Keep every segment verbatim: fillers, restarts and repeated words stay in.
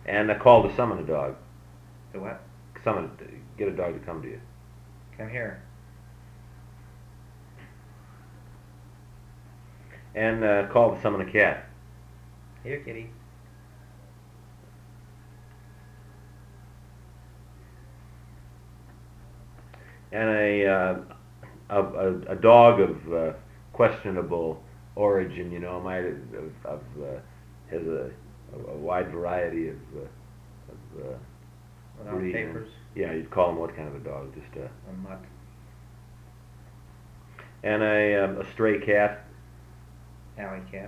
And a call to summon a dog. The what? Summon, get a dog to come to you. Come here. And uh, call to summon a cat. Here, kitty. And a uh, a, a, a dog of uh, questionable origin, you know, might have, of, of uh, has a, a, a wide variety of, uh, of uh, Without breed. papers. Yeah, you'd call him what kind of a dog? Just a. A mutt. And a um, a stray cat. Alley cat.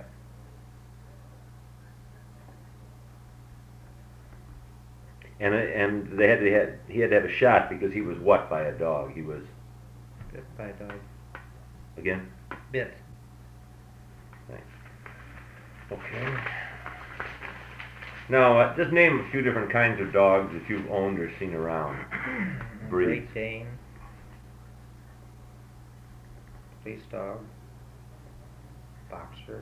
And a, and they had they had he had to have a shot because he was what by a dog? He was Bit by a dog. again. Bit. Thanks. Okay. Now, uh, just name a few different kinds of dogs that you've owned or seen around. Breeds. Great Dane. Police dog. Boxer.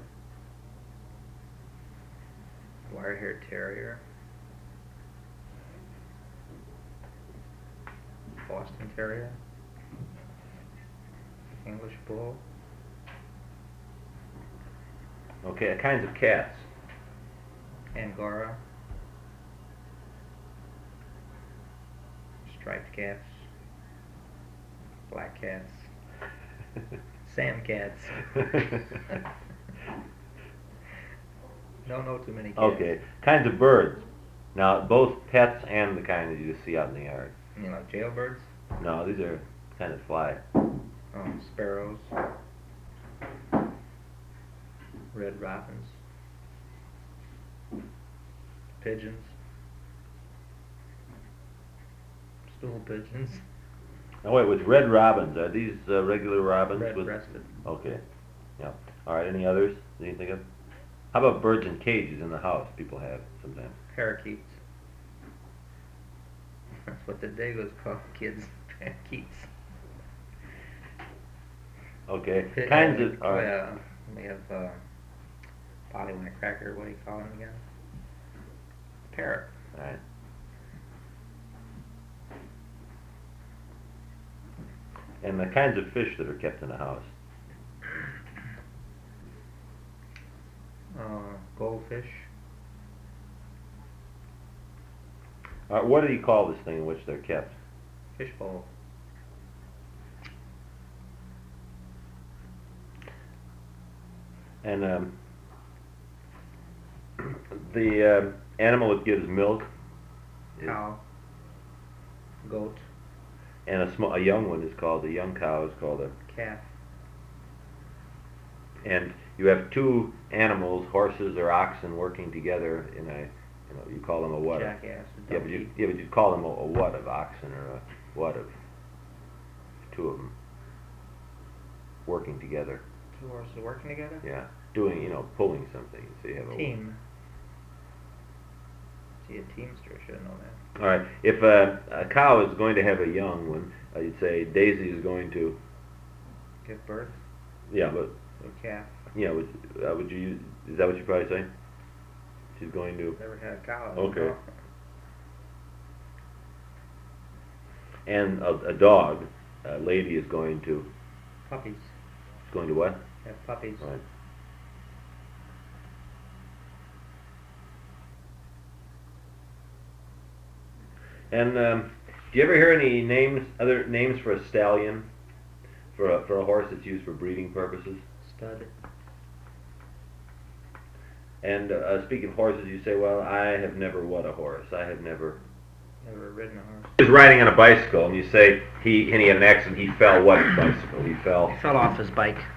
Wire-haired terrier. Boston Terrier. English Bull. Okay, kinds of cats. Angora. Striped cats. Black cats. Sam cats. Don't know too many cats. Okay, kinds of birds. Now, both pets and the kind that you just see out in the yard. You know, jailbirds? No, these are kind of fly. Oh, sparrows. Red robins. Pigeons. Stool pigeons. Now wait, with red robins, are these uh, regular robins? with... Red-breasted. Okay, yeah. All right, any others that you think of? How about birds in cages in the house? People have sometimes. Parakeets. That's what the Dagos call kids. Parakeets. Okay, Pit- kinds uh, of... All right. uh, we have uh, Pollywine Cracker. What do you call him again? Parrot. All right. And the kinds of fish that are kept in the house. Uh, goldfish. Uh, what do you call this thing in which they're kept? Fishbowl. And um, the uh, animal that gives milk is, Cow. Goat. and a small, a young one is called, a young cow is called a, Calf. and you have two animals, horses or oxen, working together in a, you know, you call them a what? Jackass. a Yeah, but you, donkey. yeah, but you call them a, a what of oxen or a what of two of them working together. Two horses working together? Yeah, doing, you know, pulling something. So you have a Team. See, a teamster should know that. All right. If a, a cow is going to have a young one, uh, you'd say Daisy is going to. Give birth Yeah, but to a calf. yeah, would uh, would you use? Is that what you probably say? She's going to. Never had a cow. I don't Okay. know. And a, a dog, a lady is going to. Puppies. Is going to what? Have puppies. Right. And um, do you ever hear any names, other names for a stallion, for a for a horse that's used for breeding purposes? Stud. And uh, speaking of horses, you say, well, I have never what a horse. I have never. Never ridden a horse. He was riding on a bicycle, and you say he and he had an accident. He fell what bicycle? He fell. He fell off his bike.